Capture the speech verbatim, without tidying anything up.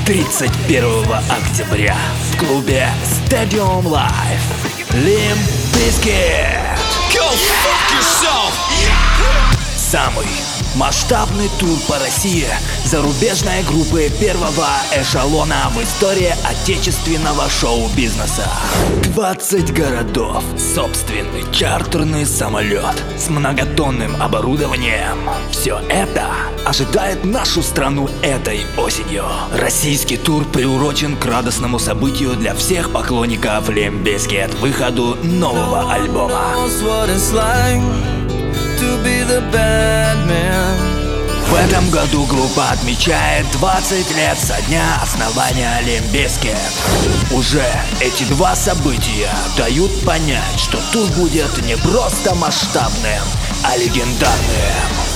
тридцать первого октября в клубе Stadium Live Limp Bizkit. Go fuck yourself! Самый масштабный тур по России зарубежной группы первого эшелона в истории отечественного шоу-бизнеса. двадцать городов, собственный чартерный самолет с многотонным оборудованием. Все это ожидает нашу страну этой осенью. Российский тур приурочен к радостному событию для всех поклонников Limp Bizkit, выходу нового альбома. В этом году группа отмечает двадцать лет со дня основания Limp Bizkit. Уже эти два события дают понять, что тур будет не просто масштабным, а легендарным.